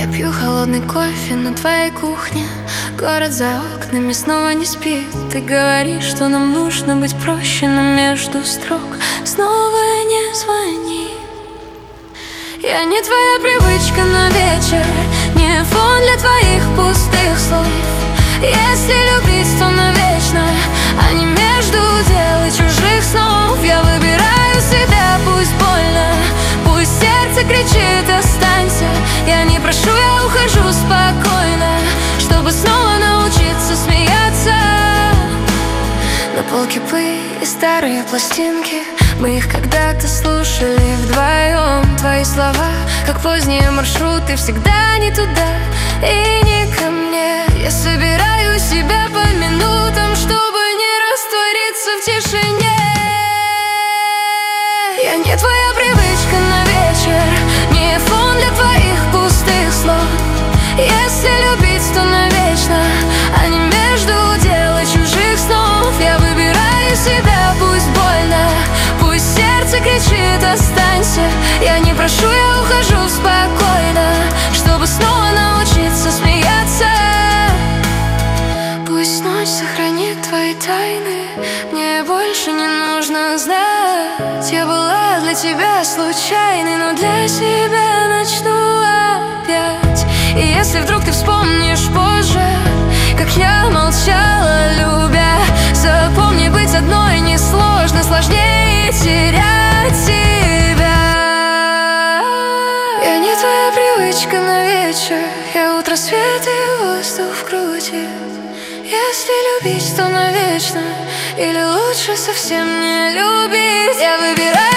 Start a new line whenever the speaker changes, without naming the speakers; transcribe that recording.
Я пью холодный кофе на твоей кухне. Город за окнами снова не спит. Ты говоришь, что нам нужно быть проще, но между строк снова не звони. Я не твоя привычка на вечер, не фон для твоих пустых слов. Если любить, то навечно, а не между дел и чужих снов. Я выбираю себя, пусть больно, пусть сердце кричит «останься». Я не прошу, я ухожу спокойно, чтобы снова научиться смеяться. На полке пыль и старые пластинки, мы их когда-то слушали вдвоем. Твои слова, как поздние маршруты, всегда не туда и не ко мне. Я собираю себя по минутам, чтобы не раствориться в тишине. Я не твоя привычка на вечер, не фон для твоих пустых слов. Если любить, то навечно, а не между дел и чужих снов. Я выбираю себя, пусть больно, пусть сердце кричит «останься». Я не прошу, я ухожу спокойно, чтобы снова научиться смеяться. Пусть ночь сохранит твои тайны, мне больше не нужно знать. Я была для тебя случайной, но для себя начну опять. И если вдруг ты вспомнишь позже, как я молчала, любя, запомни, быть одной несложно, сложнее терять тебя. Я не твоя привычка на вечер, я утро, свет и воздух в груди. Если любить, то навечно, или лучше совсем не любить. Я выбираю